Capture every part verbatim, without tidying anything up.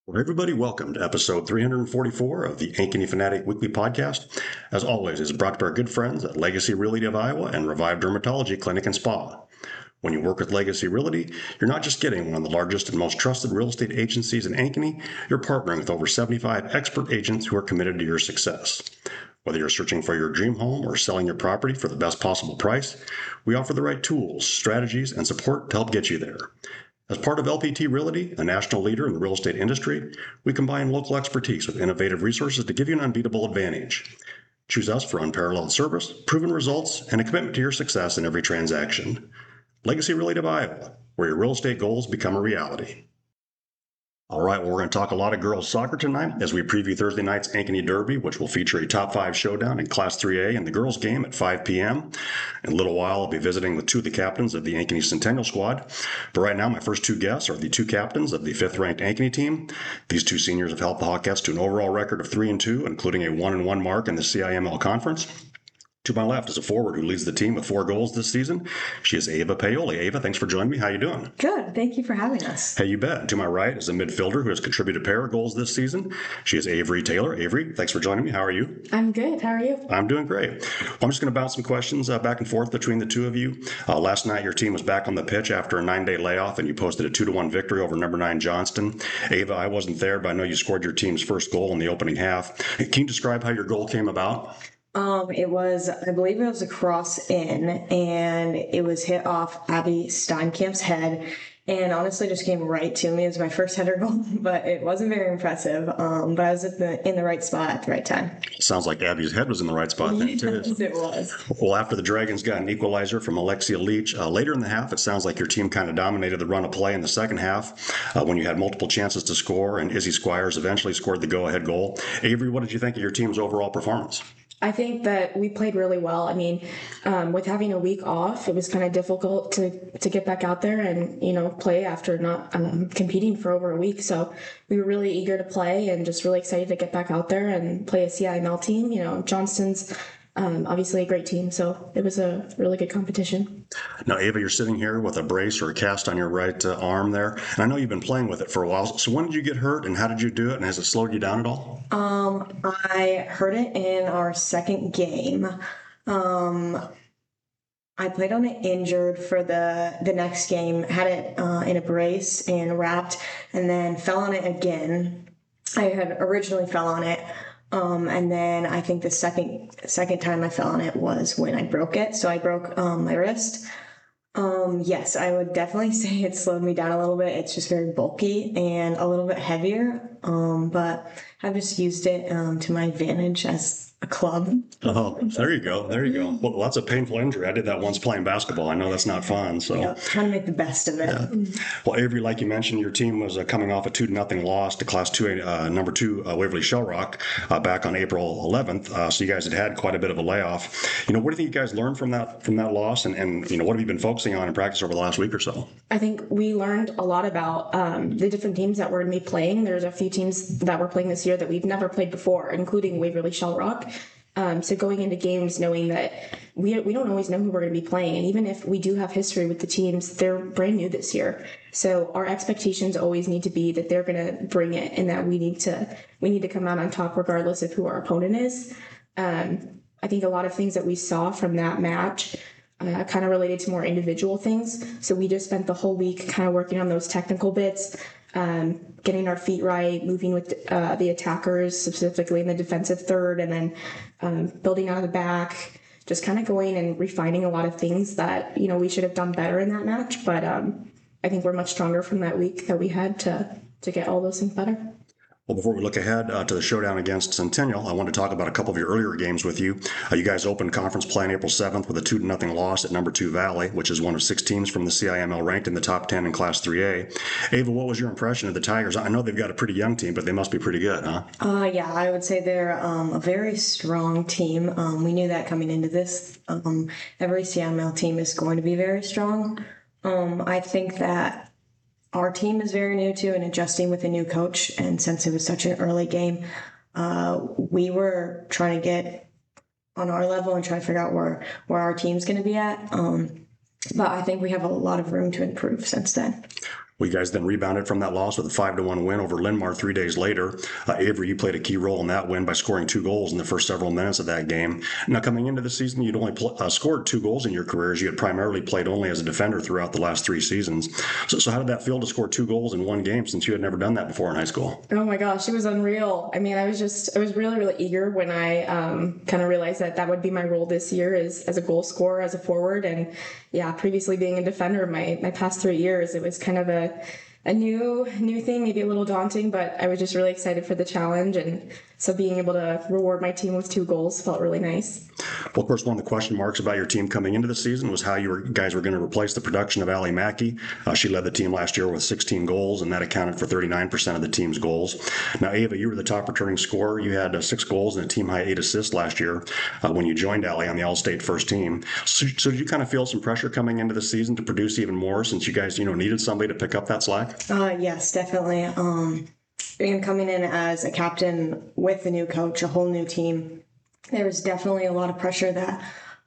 Well, everybody, welcome to episode three forty-four of the Ankeny Fanatic Weekly Podcast. As always, it's brought to our good friends at Legacy Realty of Iowa and Revive Dermatology Clinic and Spa. When you work with Legacy Realty, you're not just getting one of the largest and most trusted real estate agencies in Ankeny, you're partnering with over seventy-five expert agents who are committed to your success. Whether you're searching for your dream home or selling your property for the best possible price, we offer the right tools, strategies, and support to help get you there. As part of L P T Realty, a national leader in the real estate industry, we combine local expertise with innovative resources to give you an unbeatable advantage. Choose us for unparalleled service, proven results, and a commitment to your success in every transaction. Legacy Realty of Iowa, where your real estate goals become a reality. All right, well, we're going to talk a lot of girls soccer tonight as we preview Thursday night's Ankeny Derby, which will feature a top five showdown in Class three A and the girls game at five p.m. In a little while, I'll be visiting with two of the captains of the Ankeny Centennial squad. But right now, my first two guests are the two captains of the fifth-ranked Ankeny team. These two seniors have helped the Hawkettes to an overall record of three and two, including a one and one mark in the C I M L Conference. To my left is a forward who leads the team with four goals this season. She is Ava Paoli. Ava, thanks for joining me. How you doing? Good. Thank you for having us. Hey, you bet. To my right is a midfielder who has contributed a pair of goals this season. She is Avery Taylor. Avery, thanks for joining me. How are you? I'm good. How are you? I'm doing great. Well, I'm just going to bounce some questions uh, back and forth between the two of you. Uh, last night, your team was back on the pitch after a nine-day layoff, and you posted a two to one victory over number nine Johnston. Ava, I wasn't there, but I know you scored your team's first goal in the opening half. Can you describe how your goal came about? Um, it was, I believe it was a cross in, and it was hit off Abby Steinkamp's head, and honestly just came right to me. It was my first header goal, but it wasn't very impressive. Um, but I was at the, in the right spot at the right time. Sounds like Abby's head was in the right spot then, too. Yes, it was. Well, after the Dragons got an equalizer from Alexia Leach, uh, later in the half, it sounds like your team kind of dominated the run of play in the second half uh, when you had multiple chances to score, and Izzy Squires eventually scored the go-ahead goal. Avery, what did you think of your team's overall performance? I think that we played really well. I mean, um, with having a week off, it was kind of difficult to, to get back out there and, you know, play after not um, competing for over a week. So we were really eager to play and just really excited to get back out there and play a C I M L team. You know, Johnston's um, obviously a great team, so it was a really good competition. Now, Ava, you're sitting here with a brace or a cast on your right uh, arm there, and I know you've been playing with it for a while. So when did you get hurt, and how did you do it, and has it slowed you down at all? Um, I hurt it in our second game. Um, I played on it injured for the, the next game, had it uh, in a brace and wrapped, and then fell on it again. I had originally fell on it. Um, and then I think the second second time I fell on it was when I broke it. So I broke um, my wrist. Um, yes, I would definitely say it slowed me down a little bit. It's just very bulky and a little bit heavier. Um, but I've just used it um, to my advantage as a club. Oh, there you go. There you go. Well, that's a painful injury. I did that once playing basketball. I know that's not fun. So, yeah, trying to make the best of it. Yeah. Well, Avery, like you mentioned, your team was uh, coming off a two to nothing loss to Class two A, uh, number two uh, Waverly Shell Rock uh, back on April eleventh. Uh, so you guys had had quite a bit of a layoff. You know, what do you think you guys learned from that from that loss, and, and you know, what have you been focusing on in practice over the last week or so? I think we learned a lot about um, the different teams that we're going to be playing. There's a few teams that we're playing this year that we've never played before, including Waverly Shell Rock. Um, so going into games knowing that we we don't always know who we're going to be playing, and even if we do have history with the teams, they're brand new this year. So our expectations always need to be that they're going to bring it, and that we need to we need to come out on top regardless of who our opponent is. Um, I think a lot of things that we saw from that match uh, kind of related to more individual things. So we just spent the whole week kind of working on those technical bits. Um, getting our feet right, moving with uh, the attackers, specifically in the defensive third, and then um, building out of the back, just kind of going and refining a lot of things that, you know, we should have done better in that match. But um, I think we're much stronger from that week that we had to, to get all those things better. Well, before we look ahead uh, to the showdown against Centennial, I want to talk about a couple of your earlier games with you. Uh, you guys opened conference play on April seventh with a two to nothing loss at number two Valley, which is one of six teams from the C I M L ranked in the top ten in Class three A. Ava, what was your impression of the Tigers? I know they've got a pretty young team, but they must be pretty good, huh? Uh, yeah, I would say they're um, a very strong team. Um, we knew that coming into this. Um, every C I M L team is going to be very strong. Um, I think that our team is very new to and adjusting with a new coach. And since it was such an early game, uh, we were trying to get on our level and try to figure out where, where our team's going to be at. Um, but I think we have a lot of room to improve since then. Well, you guys then rebounded from that loss with a five to one win over Linmar three days later. Uh, Avery, you played a key role in that win by scoring two goals in the first several minutes of that game. Now, coming into the season, you'd only pl- uh, scored two goals in your career, as you had primarily played only as a defender throughout the last three seasons. So, so how did that feel to score two goals in one game, since you had never done that before in high school? Oh my gosh, it was unreal. I mean, I was just, I was really, really eager when I um, kind of realized that that would be my role this year is as a goal scorer, as a forward. And yeah, previously being a defender my, my past three years, it was kind of a a new new thing, maybe a little daunting, but I was just really excited for the challenge. And so being able to reward my team with two goals felt really nice. Well, of course, one of the question marks about your team coming into the season was how you were, guys were going to replace the production of Allie Mackey. Uh, she led the team last year with sixteen goals, and that accounted for thirty-nine percent of the team's goals. Now, Ava, you were the top returning scorer. You had uh, six goals and a team-high eight assists last year uh, when you joined Allie on the All-State first team. So, so did you kind of feel some pressure coming into the season to produce even more, since you guys, you know, needed somebody to pick up that slack? Uh, yes, definitely. Um, and coming in as a captain with a new coach, a whole new team, there was definitely a lot of pressure that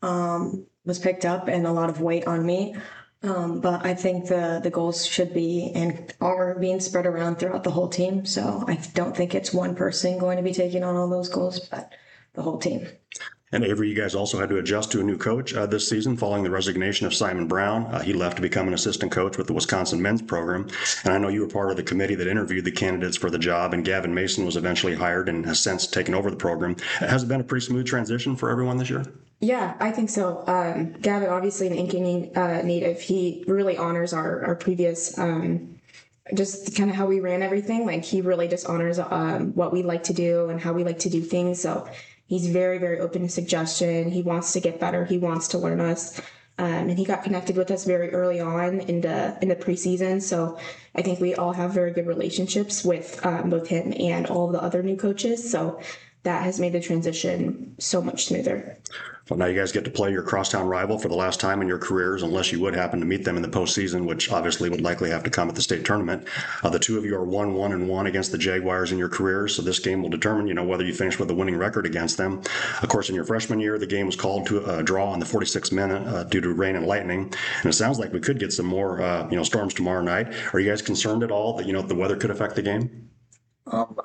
um, was picked up and a lot of weight on me. Um, but I think the, the goals should be and are being spread around throughout the whole team. So I don't think it's one person going to be taking on all those goals, but the whole team. And Avery, you guys also had to adjust to a new coach uh, this season following the resignation of Simon Brown. Uh, he left to become an assistant coach with the Wisconsin men's program. And I know you were part of the committee that interviewed the candidates for the job, and Gavin Mason was eventually hired and has since taken over the program. Has it been a pretty smooth transition for everyone this year? Yeah, I think so. Um, Gavin, obviously an Ankeny uh, native, he really honors our, our previous um, just kind of how we ran everything. Like he really just honors um, what we like to do and how we like to do things. So he's very, very open to suggestion. He wants to get better. He wants to learn us. Um, and he got connected with us very early on in the in the preseason. So I think we all have very good relationships with um, both him and all of the other new coaches. So that has made the transition so much smoother. Well, now you guys get to play your crosstown rival for the last time in your careers, unless you would happen to meet them in the postseason, which obviously would likely have to come at the state tournament. Uh, the two of you are one, one, and one against the Jaguars in your careers, so this game will determine, you know, whether you finish with a winning record against them. Of course, in your freshman year, the game was called to a draw in the forty-sixth minute uh, due to rain and lightning, and it sounds like we could get some more, uh, you know, storms tomorrow night. Are you guys concerned at all that, you know, the weather could affect the game? Um,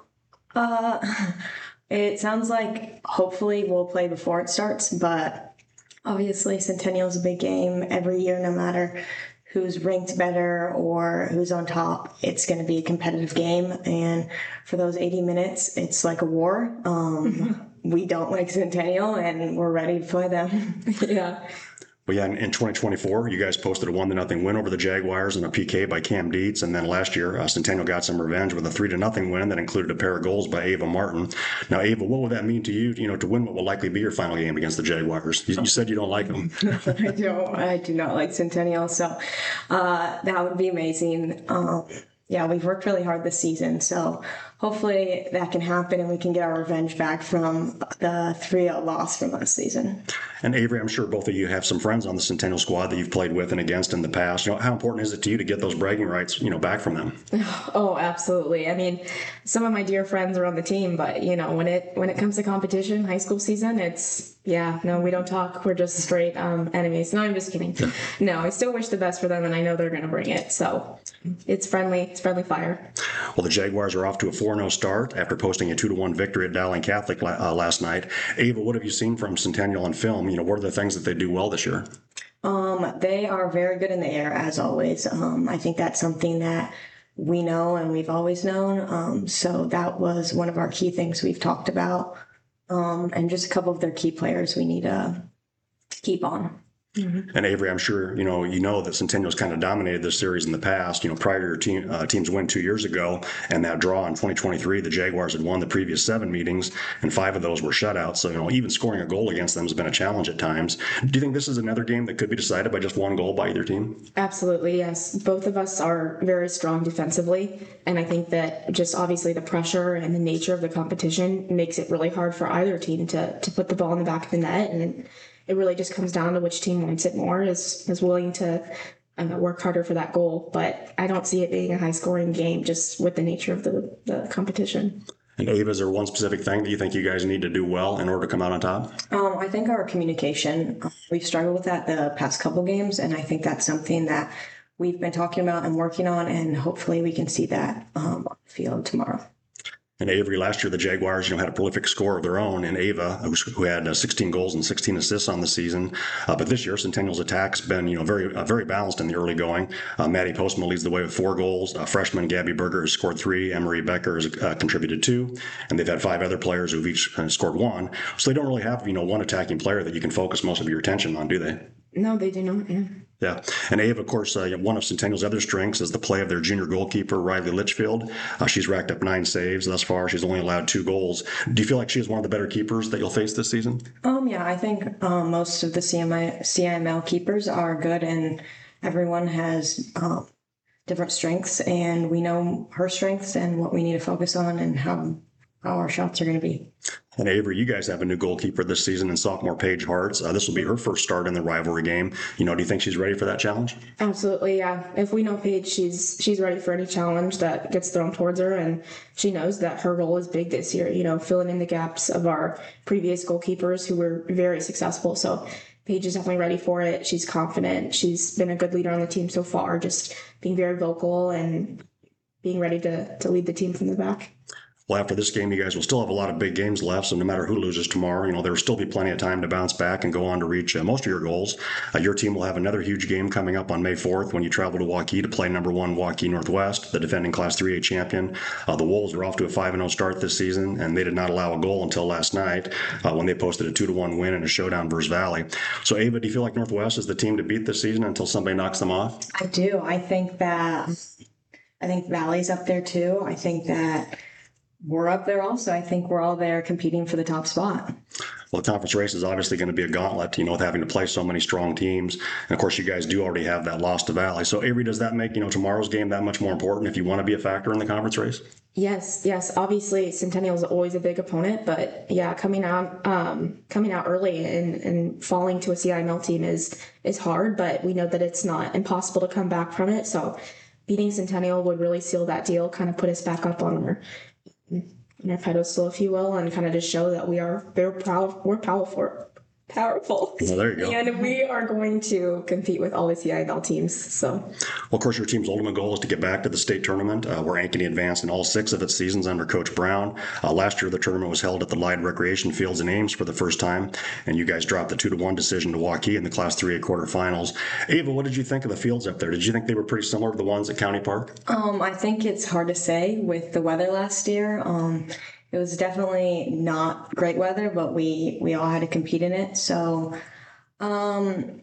uh, it sounds like hopefully we'll play before it starts, but obviously Centennial is a big game every year, no matter who's ranked better or who's on top. It's going to be a competitive game, and for those eighty minutes, it's like a war. Um, we don't like Centennial, and we're ready to play them. Yeah. Well, yeah, in, in twenty twenty-four, you guys posted a one to nothing win over the Jaguars and a P K by Cam Dietz. And then last year, uh, Centennial got some revenge with a three to nothing win that included a pair of goals by Ava Martin. Now, Ava, what would that mean to you, you know, to win what will likely be your final game against the Jaguars? You, you said you don't like them. I don't. I do not like Centennial, so uh, that would be amazing. Um, yeah, we've worked really hard this season, so hopefully that can happen and we can get our revenge back from the three oh loss from last season. And Avery, I'm sure both of you have some friends on the Centennial squad that you've played with and against in the past. You know, how important is it to you to get those bragging rights, you know, back from them? Oh, absolutely. I mean, some of my dear friends are on the team, but you know, when it when it comes to competition, high school season, it's yeah, no, we don't talk. We're just straight um, enemies. No, I'm just kidding. No, I still wish the best for them, and I know they're going to bring it. So it's friendly. It's friendly fire. Well, the Jaguars are off to a four oh start after posting a two to one victory at Dowling Catholic uh, last night. Ava, what have you seen from Centennial on film? You know, what are the things that they do well this year? Um, they are very good in the air, as always. Um, I think that's something that we know and we've always known. Um, so that was one of our key things we've talked about. Um, and just a couple of their key players we need to keep on. Mm-hmm. And Avery, I'm sure you know you know that Centennial's kind of dominated this series in the past. You know, prior to your team uh, team's win two years ago and that draw in twenty twenty-three, the Jaguars had won the previous seven meetings, and five of those were shutouts. So you know, even scoring a goal against them has been a challenge at times. Do you think this is another game that could be decided by just one goal by either team? Absolutely, yes. Both of us are very strong defensively, and I think that just obviously the pressure and the nature of the competition makes it really hard for either team to to put the ball in the back of the net. And it really just comes down to which team wants it more, is is willing to uh, work harder for that goal. But I don't see it being a high-scoring game just with the nature of the, the competition. And Ava, is there one specific thing that you think you guys need to do well in order to come out on top? Um, I think our communication, we've struggled with that the past couple games, and I think that's something that we've been talking about and working on, and hopefully we can see that um, on the field tomorrow. And Avery, last year the Jaguars, you know, had a prolific score of their own in Ava, who had uh, sixteen goals and sixteen assists on the season. Uh, but this year, Centennial's attack's been, you know, very uh, very balanced in the early going. Uh, Maddie Postma leads the way with four goals. Uh, freshman Gabby Berger has scored three. Emery Becker has uh, contributed two, and they've had five other players who've each uh, scored one. So they don't really have, you know, one attacking player that you can focus most of your attention on, do they? No, they do not. Yeah. Yeah, and Ava, of course, uh, one of Centennial's other strengths is the play of their junior goalkeeper, Riley Litchfield. Uh, she's racked up nine saves thus far. She's only allowed two goals. Do you feel like she is one of the better keepers that you'll face this season? Um, yeah, I think um, most of the C M I, C I M L keepers are good, and everyone has um, different strengths, and we know her strengths and what we need to focus on and how, how our shots are going to be. And Avery, you guys have a new goalkeeper this season in sophomore Paige Hartz. Uh, this will be her first start in the rivalry game. You know, do you think she's ready for that challenge? Absolutely, yeah. If we know Paige, she's she's ready for any challenge that gets thrown towards her, and she knows that her role is big this year. You know, filling in the gaps of our previous goalkeepers who were very successful. So Paige is definitely ready for it. She's confident. She's been a good leader on the team so far, just being very vocal and being ready to to lead the team from the back. Well, after this game, you guys will still have a lot of big games left, so no matter who loses tomorrow, you know, there will still be plenty of time to bounce back and go on to reach uh, most of your goals. Uh, your team will have another huge game coming up on May fourth when you travel to Waukee to play number one Waukee Northwest, the defending Class three A champion. Uh, the Wolves are off to a five and oh start this season, and they did not allow a goal until last night uh, when they posted a two to one win in a showdown versus Valley. So, Ava, do you feel like Northwest is the team to beat this season until somebody knocks them off? I do. I think that I think Valley's up there too. I think that we're up there also. I think we're all there competing for the top spot. Well, the conference race is obviously going to be a gauntlet, you know, with having to play so many strong teams. And of course, you guys do already have that loss to Valley. So, Avery, does that make, you know, tomorrow's game that much more important if you want to be a factor in the conference race? Yes, yes. Obviously, Centennial is always a big opponent, but yeah, coming out, um, coming out early and, and falling to a C I M L team is is hard. But we know that it's not impossible to come back from it. So, beating Centennial would really seal that deal, kind of put us back up on our on our pedestal, if you will, and kind of just show that we are very proud, we're powerful, powerful. Well, there you go. And we are going to compete with all the C I M L teams. So, well, of course, your team's ultimate goal is to get back to the state tournament, uh, where Ankeny advanced in all six of its seasons under Coach Brown. Uh, last year, the tournament was held at the Lyde Recreation Fields in Ames for the first time, and you guys dropped the two to one decision to Waukee in the Class three A quarterfinals. Ava, what did you think of the fields up there? Did you think they were pretty similar to the ones at County Park? Um, I think it's hard to say with the weather last year. Um, it was definitely not great weather, but we, we all had to compete in it. So um,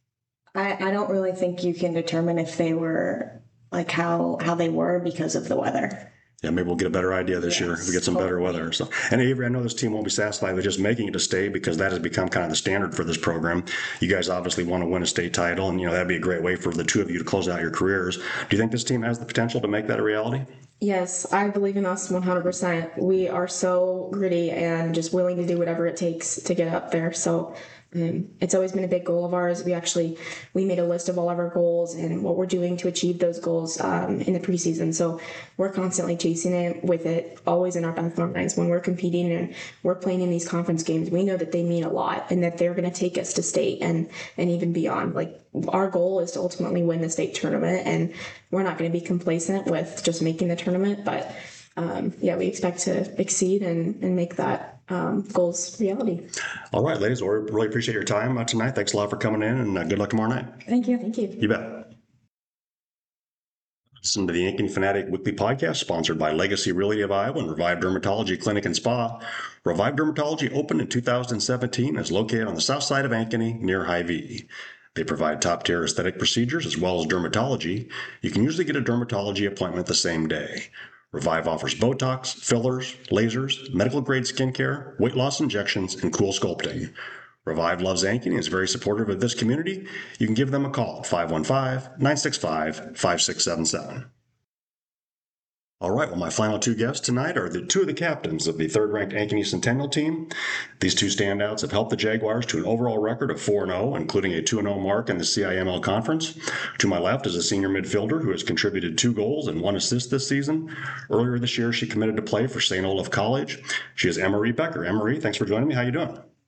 I, I don't really think you can determine if they were like how, how they were because of the weather. Yeah, maybe we'll get a better idea this Yes, year if we get some better hopefully. weather. So, and Avery, I know this team won't be satisfied with just making it a state because that has become kind of the standard for this program. You guys obviously want to win a state title, and you know that'd be a great way for the two of you to close out your careers. Do you think this team has the potential to make that a reality? yes, I believe in us one hundred percent. We are so gritty and just willing to do whatever it takes to get up there. So um, it's always been a big goal of ours. We actually, we made a list of all of our goals and what we're doing to achieve those goals um, in the preseason. So we're constantly chasing it with it, always in our back of our minds. When we're competing and we're playing in these conference games, we know that they mean a lot and that they're going to take us to state and, and even beyond. Like, our goal is to ultimately win the state tournament, and we're not going to be complacent with just making the tournament, but um, yeah, we expect to exceed and, and make that um, goals reality. All right, ladies, well, we really appreciate your time uh, tonight. Thanks a lot for coming in, and uh, good luck tomorrow night. Thank you. Thank you. You bet. Listen to the Ankeny Fanatic Weekly Podcast, sponsored by Legacy Realty of Iowa and Revive Dermatology Clinic and Spa. Revive Dermatology opened in two thousand seventeen and is located on the south side of Ankeny near Hy-Vee. They provide top-tier aesthetic procedures as well as dermatology. You can usually get a dermatology appointment the same day. Revive offers Botox, fillers, lasers, medical-grade skincare, weight loss injections, and cool sculpting. Revive loves Ankeny and is very supportive of this community. You can give them a call at five one five, nine six five, five six seven seven. All right, well, my final two guests tonight are the two of the captains of the third-ranked Ankeny Centennial team. These two standouts have helped the Jaguars to an overall record of four and oh, including a two and oh mark in the C I M L Conference. To my left is a senior midfielder who has contributed two goals and one assist this season. Earlier this year, she committed to play for Saint Olaf College. She is Emery Becker. Emery, thanks for joining me. How you doing?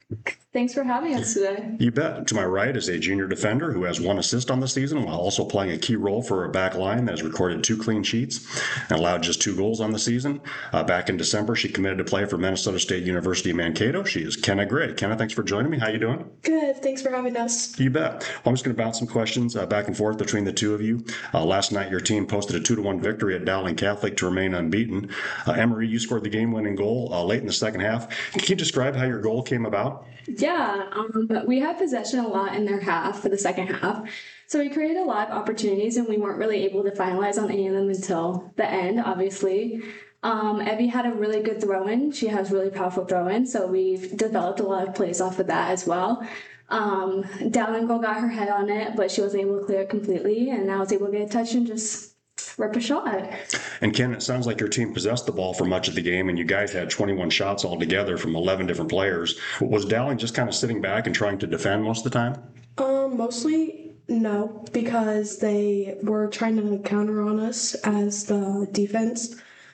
Thanks for having us today. You bet. To my right is a junior defender who has one assist on the season while also playing a key role for a back line that has recorded two clean sheets and allowed just two goals on the season. Uh, back in December, she committed to play for Minnesota State University Mankato. She is Kenna Gray. Kenna, thanks for joining me. How you doing? Good. Thanks for having us. You bet. Well, I'm just going to bounce some questions uh, back and forth between the two of you. Uh, last night, your team posted a two to one victory at Dowling Catholic to remain unbeaten. Uh, Emery, you scored the game-winning goal uh, late in the second half. Can you describe how your goal came about? Yeah, um, but we had possession a lot in their half for the second half. So we created a lot of opportunities and we weren't really able to finalize on any of them until the end, obviously. Um, Evie had a really good throw-in. She has really powerful throw-in, so we've developed a lot of plays off of that as well. Um, Dowling girl got her head on it, but she wasn't able to clear it completely, and I was able to get a touch and just rip a shot. And Ken, it sounds like your team possessed the ball for much of the game, and you guys had twenty-one shots altogether from eleven different players. Was Dowling just kind of sitting back and trying to defend most of the time? Um, mostly no, because they were trying to counter on us as the defense,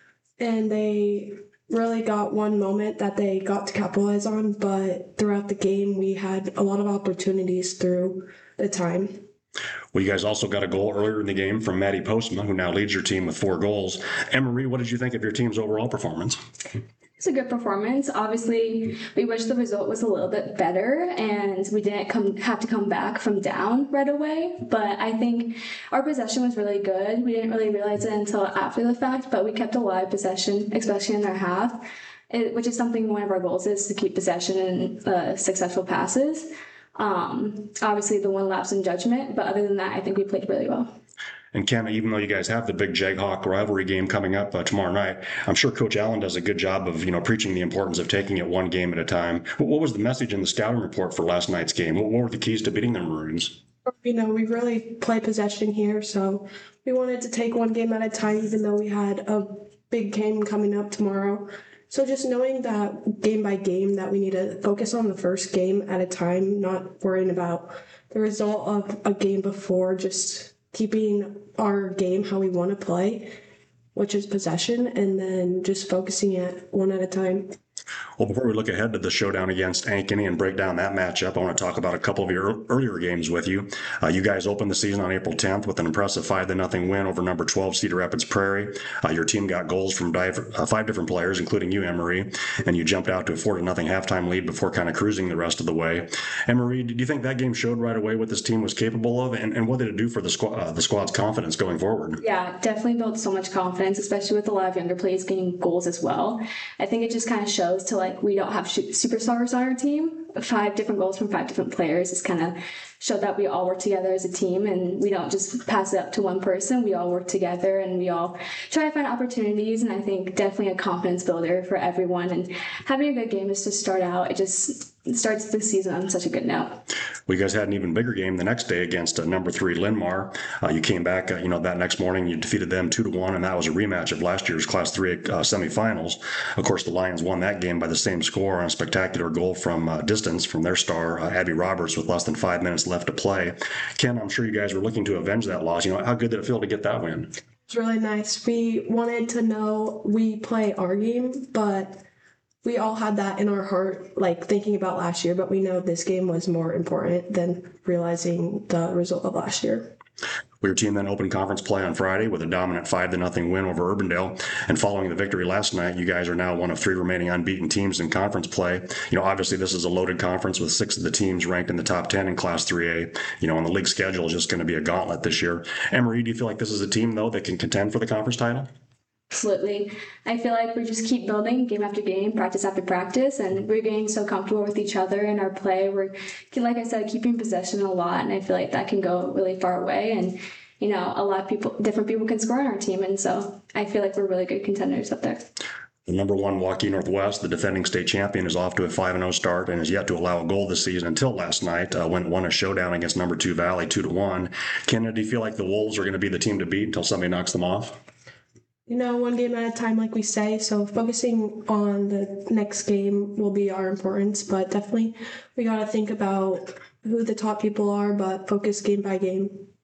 and they really got one moment that they got to capitalize on, but throughout the game we had a lot of opportunities through the time. Well, you guys also got a goal earlier in the game from Maddie Postma, who now leads your team with four goals. Emery, what did you think of your team's overall performance? It's a good performance. Obviously, we wish the result was a little bit better and we didn't come have to come back from down right away. But I think our possession was really good. We didn't really realize it until after the fact, but we kept a lot of possession, especially in their half, it, which is something one of our goals is to keep possession and uh, successful passes. Um, obviously, the one lapse in judgment, but other than that, I think we played really well. And Ken, even though you guys have the big Jaghawk rivalry game coming up uh, tomorrow night, I'm sure Coach Allen does a good job of, you know, preaching the importance of taking it one game at a time. What was the message in the scouting report for last night's game? What were the keys to beating the Maroons? You know, we really play possession here, so we wanted to take one game at a time, even though we had a big game coming up tomorrow. So just knowing that game by game that we need to focus on the first game at a time, not worrying about the result of a game before, just keeping our game how we want to play, which is possession, and then just focusing it one at a time. Well, before we look ahead to the showdown against Ankeny and break down that matchup, I want to talk about a couple of your earlier games with you. Uh, you guys opened the season on April tenth with an impressive five to nothing win over number twelve Cedar Rapids Prairie. Uh, your team got goals from dive, uh, five different players, including you, Emery, and you jumped out to a four to nothing halftime lead before kind of cruising the rest of the way. Emery, did you think that game showed right away what this team was capable of, and, and what did it do for the, squ- uh, the squad's confidence going forward? Yeah, definitely built so much confidence, especially with a lot of younger players getting goals as well. I think it just kind of shows to like we don't have superstars on our team. Five different goals from five different players is kind of showed that we all work together as a team and we don't just pass it up to one person. We all work together and we all try to find opportunities, and I think definitely a confidence builder for everyone, and having a good game is to start out. It just starts the season on such a good note. Well, you guys had an even bigger game the next day against uh, number three Linmar. Uh, you came back, uh, you know, that next morning. You defeated them two to one, and that was a rematch of last year's Class Three uh, semifinals. Of course, the Lions won that game by the same score on a spectacular goal from uh, distance from their star uh, Abby Roberts with less than five minutes left to play. Ken, I'm sure you guys were looking to avenge that loss. You know, how good did it feel to get that win? It's really nice. We wanted to know we play our game, but we all had that in our heart, like thinking about last year, but we know this game was more important than realizing the result of last year. Well, your team then opened conference play on Friday with a dominant five to nothing win over Urbandale. And following the victory last night, you guys are now one of three remaining unbeaten teams in conference play. You know, obviously this is a loaded conference with six of the teams ranked in the top ten in Class three A. You know, and the league schedule is just going to be a gauntlet this year. Emery, do you feel like this is a team, though, that can contend for the conference title? Absolutely. I feel like we just keep building game after game, practice after practice, and we're getting so comfortable with each other in our play. We're, like I said, keeping possession a lot, and I feel like that can go really far away. And, you know, a lot of people, different people can score on our team, and so I feel like we're really good contenders up there. The number one Waukee Northwest, the defending state champion, is off to a five and oh start and has yet to allow a goal this season until last night uh, when it won a showdown against number two Valley two to one. Ken, do you feel like the Wolves are going to be the team to beat until somebody knocks them off? You know, one game at a time, like we say, so focusing on the next game will be our importance, but definitely we got to think about who the top people are, but focus game by game.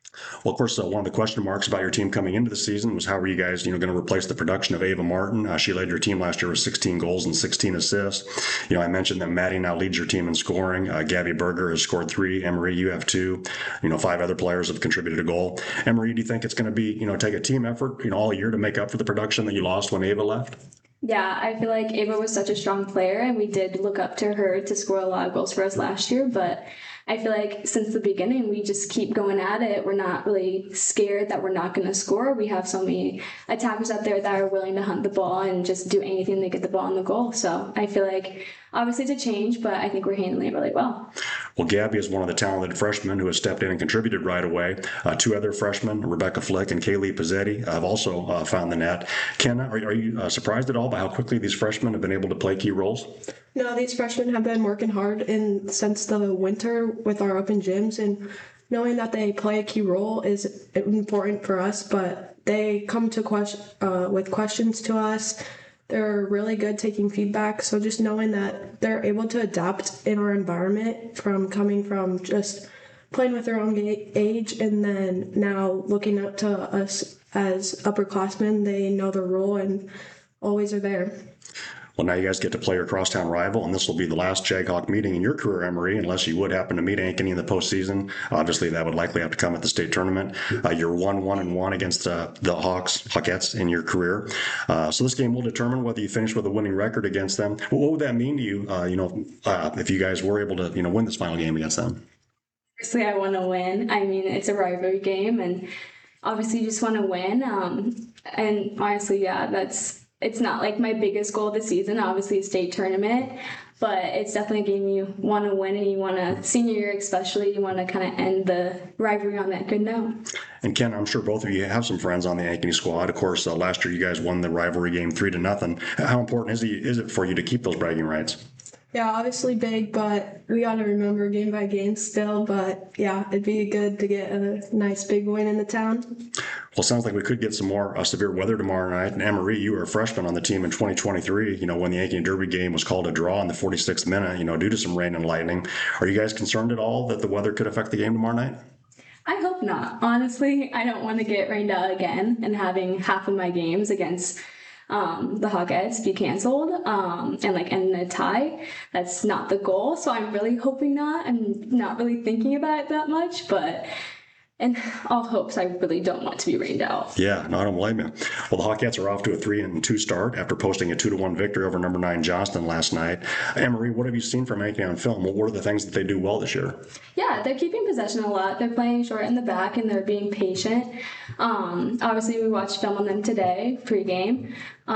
Well, of course, uh, one of the question marks about your team coming into the season was how are you guys, you know, going to replace the production of Ava Martin? Uh, she led your team last year with sixteen goals and sixteen assists. You know, I mentioned that Maddie now leads your team in scoring. Uh, Gabby Berger has scored three. Emery, you have two. You know, five other players have contributed a goal. Emery, do you think it's going to be, you know, take a team effort, you know, all year to make up for the production that you lost when Ava left? Yeah, I feel like Ava was such a strong player, and we did look up to her to score a lot of goals for us last year. But I feel like since the beginning, we just keep going at it. We're not really scared that we're not going to score. We have so many attackers out there that are willing to hunt the ball and just do anything to get the ball in the goal. So I feel like obviously it's a change, but I think we're handling it really well. Well, Gabby is one of the talented freshmen who has stepped in and contributed right away. Uh, two other freshmen, Rebecca Flick and Kaylee Pizzetti, have also uh, found the net. Ken, are, are you uh, surprised at all by how quickly these freshmen have been able to play key roles? No, these freshmen have been working hard in since the winter with our open gyms, and knowing that they play a key role is important for us. But they come to question uh, with questions to us. They're really good taking feedback. So just knowing that they're able to adapt in our environment from coming from just playing with their own age and then now looking up to us as upperclassmen, they know their role and always are there. Well, now you guys get to play your crosstown rival, and this will be the last Jayhawk meeting in your career, Emery, unless you would happen to meet Ankeny in the postseason. Obviously, that would likely have to come at the state tournament. Uh, you're one, one, and one against uh, the Hawks, Hawkettes in your career. Uh, so this game will determine whether you finish with a winning record against them. Well, what would that mean to you? Uh, you know, uh, if you guys were able to, you know, win this final game against them? Obviously, I want to win. I mean, it's a rivalry game, and obviously, you just want to win. Um, and honestly, yeah, that's. It's not like my biggest goal this season, obviously a state tournament, but it's definitely a game you want to win, and you want to, senior year especially, you want to kind of end the rivalry on that good note. And Ken, I'm sure both of you have some friends on the Ankeny squad. Of course, uh, last year you guys won the rivalry game three to nothing. How important is it, is it for you to keep those bragging rights? Yeah, obviously big, but we got to remember game by game still. But yeah, it'd be good to get a nice big win in the town. Well, it sounds like we could get some more uh, severe weather tomorrow night. And Emery, you were a freshman on the team in twenty twenty-three, you know, when the Ankeny Derby game was called a draw in the forty-sixth minute, you know, due to some rain and lightning. Are you guys concerned at all that the weather could affect the game tomorrow night? I hope not. Honestly, I don't want to get rained out again and having half of my games against um, the Hawkettes be canceled um, and like end in a tie. That's not the goal. So I'm really hoping not. I'm not really thinking about it that much, but in all hopes, I really don't want to be rained out. Yeah, no, I don't blame you. Well, the Hawkettes are off to a three and two start after posting a two to one victory over number nine Johnston last night. Emery, what have you seen from Ankeny on film? What are the things that they do well this year? Yeah, they're keeping possession a lot. They're playing short in the back, and they're being patient. Um, obviously, we watched film on them today, pregame.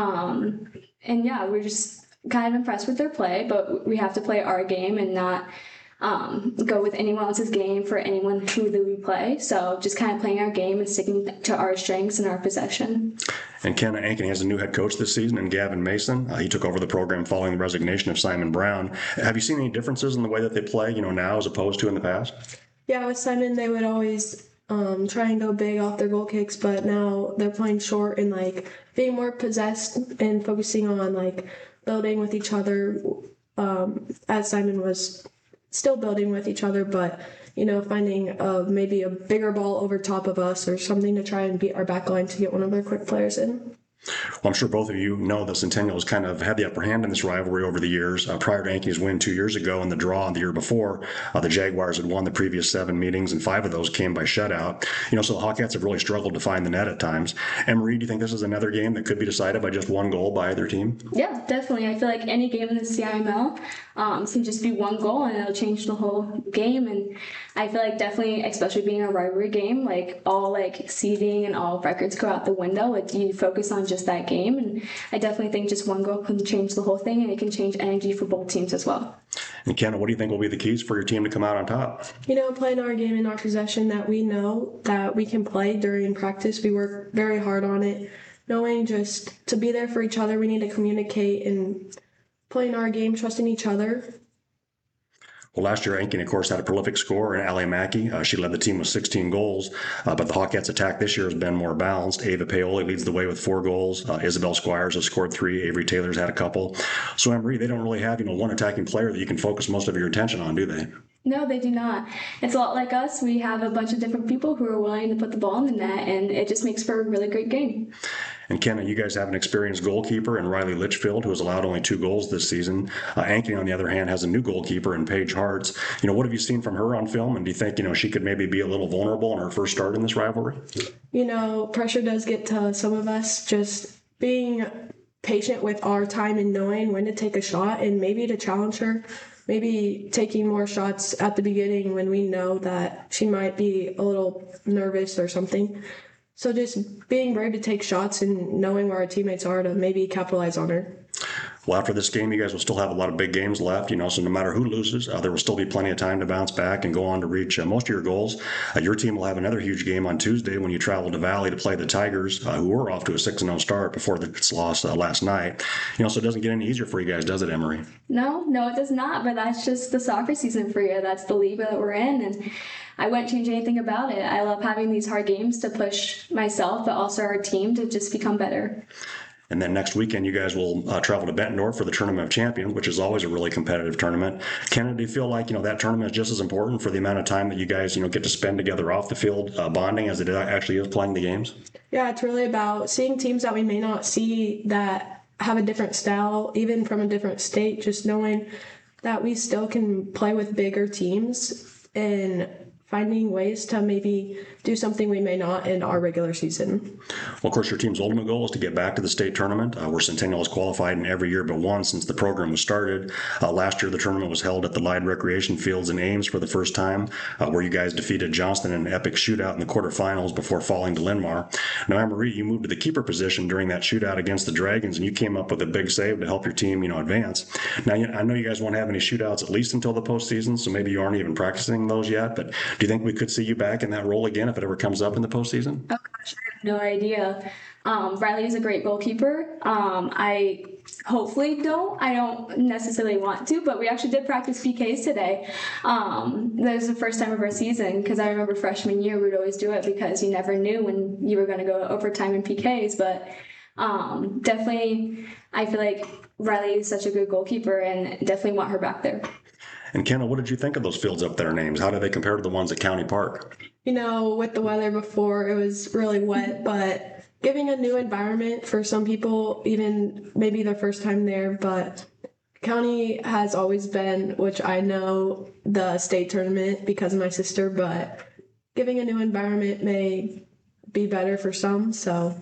Um, and yeah, we're just kind of impressed with their play, but we have to play our game and not um, go with anyone else's game for anyone who we play. So just kind of playing our game and sticking to our strengths and our possession. And Ken, Ankeny has a new head coach this season in Gavin Mason. Uh, he took over the program following the resignation of Simon Brown. Have you seen any differences in the way that they play, you know, now as opposed to in the past? Yeah, with Simon, they would always um, try and go big off their goal kicks, but now they're playing short and like being more possessed and focusing on like building with each other. Um, as Simon was still building with each other, but you know, finding uh, maybe a bigger ball over top of us or something to try and beat our back line to get one of their quick players in. Well, I'm sure both of you know that Centennial has kind of had the upper hand in this rivalry over the years. Uh, prior to Ankeny's win two years ago and the draw the year before, uh, the Jaguars had won the previous seven meetings, and five of those came by shutout. You know, so the Hawkettes have really struggled to find the net at times. Emery, do you think this is another game that could be decided by just one goal by either team? Yeah, definitely. I feel like any game in the C I M L um, can just be one goal and it'll change the whole game. And I feel like definitely, especially being a rivalry game, like all like seeding and all records go out the window. Like you focus on just that game, and I definitely think just one goal can change the whole thing, and it can change energy for both teams as well. And Ken, what do you think will be the keys for your team to come out on top? You know, playing our game in our possession that we know that we can play during practice. We work very hard on it, knowing just to be there for each other. We need to communicate and playing our game, trusting each other. Well, last year, Ankeny, of course, had a prolific scorer in Allie Mackey. Uh, she led the team with sixteen goals, uh, but the Hawkettes' attack this year has been more balanced. Ava Paoli leads the way with four goals. Uh, Isabel Squires has scored three. Avery Taylor's had a couple. So, Emery, they don't really have, you know, one attacking player that you can focus most of your attention on, do they? No, they do not. It's a lot like us. We have a bunch of different people who are willing to put the ball in the net, and it just makes for a really great game. And Kenna, you guys have an experienced goalkeeper in Riley Litchfield, who has allowed only two goals this season. Uh, Ankeny, on the other hand, has a new goalkeeper in Paige Hartz. You know, what have you seen from her on film, and do you think, you know, she could maybe be a little vulnerable in her first start in this rivalry? You know, pressure does get to some of us. Just being patient with our time and knowing when to take a shot and maybe to challenge her. Maybe taking more shots at the beginning when we know that she might be a little nervous or something. So just being brave to take shots and knowing where our teammates are to maybe capitalize on her. Well, after this game, you guys will still have a lot of big games left, you know, so no matter who loses, uh, there will still be plenty of time to bounce back and go on to reach uh, most of your goals. Uh, your team will have another huge game on Tuesday when you travel to Valley to play the Tigers, uh, who were off to a six and oh start before this loss uh, last night. You know, so it doesn't get any easier for you guys, does it, Emery? No, no, it does not, but that's just the soccer season for you. That's the league that we're in, and I wouldn't change anything about it. I love having these hard games to push myself, but also our team to just become better. And then next weekend, you guys will uh, travel to Bettendorf for the Tournament of Champions, which is always a really competitive tournament. Kenna, do you feel like, you know, that tournament is just as important for the amount of time that you guys, you know, get to spend together off the field uh, bonding as it actually is playing the games? Yeah, it's really about seeing teams that we may not see that have a different style, even from a different state, just knowing that we still can play with bigger teams and finding ways to maybe do something we may not in our regular season. Well, of course, your team's ultimate goal is to get back to the state tournament, uh, where Centennial has qualified in every year but one since the program was started. Uh, last year, the tournament was held at the Lyde Recreation Fields in Ames for the first time, uh, where you guys defeated Johnston in an epic shootout in the quarterfinals before falling to Linn-Mar. Now, Anne-Marie, you moved to the keeper position during that shootout against the Dragons, and you came up with a big save to help your team, you know, advance. Now, I know you guys won't have any shootouts at least until the postseason, so maybe you aren't even practicing those yet, but do you think we could see you back in that role again if it ever comes up in the postseason? Oh gosh, I have no idea. Um, Riley is a great goalkeeper. Um, I hopefully don't. I don't necessarily want to, but we actually did practice P Ks today. Um, that was the first time of our season because I remember freshman year we'd always do it because you never knew when you were going to go overtime in P Ks. But um, definitely, I feel like Riley is such a good goalkeeper and definitely want her back there. And Kenna, what did you think of those fields up there names? How do they compare to the ones at County Park? You know, with the weather before, it was really wet, but giving a new environment for some people, even maybe their first time there, but County has always been, which I know, the state tournament because of my sister, but giving a new environment may be better for some, so...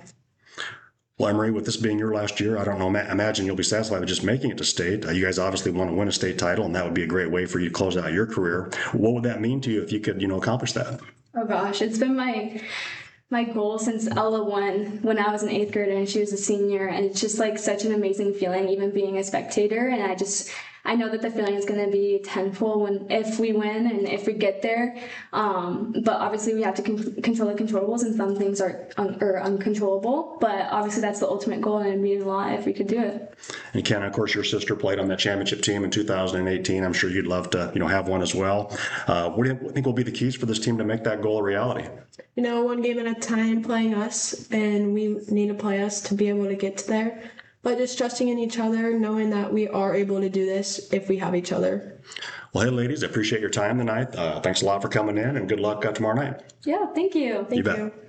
Well, Emery, with this being your last year, I don't know, ma- imagine you'll be satisfied with just making it to state. Uh, you guys obviously want to win a state title, and that would be a great way for you to close out your career. What would that mean to you if you could, you know, accomplish that? Oh gosh, it's been my my goal since Ella won when I was an eighth grader and she was a senior, and it's just like such an amazing feeling, even being a spectator. And I just I know that the feeling is going to be tenfold when if we win and if we get there. Um, but obviously we have to con- control the controllables, and some things are un- are uncontrollable. But obviously that's the ultimate goal, and it'd mean a lot if we could do it. And Ken, of course, your sister played on that championship team in two thousand eighteen. I'm sure you'd love to, you know, have one as well. Uh, what do you think will be the keys for this team to make that goal a reality? You know, one game at a time playing us, and we need to play us to be able to get to there. But just trusting in each other, knowing that we are able to do this if we have each other. Well, hey, ladies, I appreciate your time tonight. Uh, thanks a lot for coming in, and good luck uh, tomorrow night. Yeah, thank you. Thank You you. bet.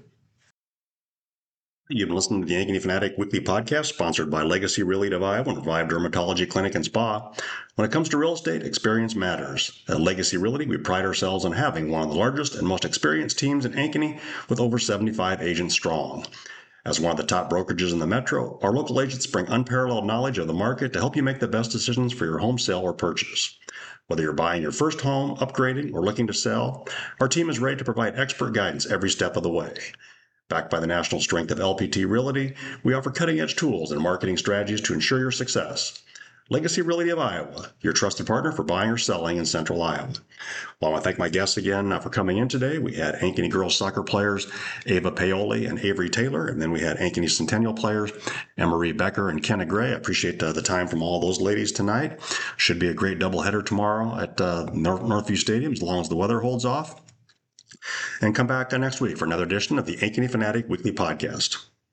You've been listening to the Ankeny Fanatic Weekly Podcast, sponsored by Legacy Realty of Iowa and Revive Dermatology Clinic and Spa. When it comes to real estate, experience matters. At Legacy Realty, we pride ourselves on having one of the largest and most experienced teams in Ankeny, with over seventy-five agents strong. As one of the top brokerages in the metro, our local agents bring unparalleled knowledge of the market to help you make the best decisions for your home sale or purchase. Whether you're buying your first home, upgrading, or looking to sell, our team is ready to provide expert guidance every step of the way. Backed by the national strength of L P T Realty, we offer cutting-edge tools and marketing strategies to ensure your success. Legacy Realty of Iowa, your trusted partner for buying or selling in Central Iowa. Well, I want to thank my guests again for coming in today. We had Ankeny girls soccer players Ava Paoli and Avery Taylor, and then we had Ankeny Centennial players Anne-Marie Becker and Kenna Gray. I appreciate uh, the time from all those ladies tonight. Should be a great doubleheader tomorrow at uh, North, Northview Stadium, as long as the weather holds off. And come back uh, next week for another edition of the Ankeny Fanatic Weekly Podcast.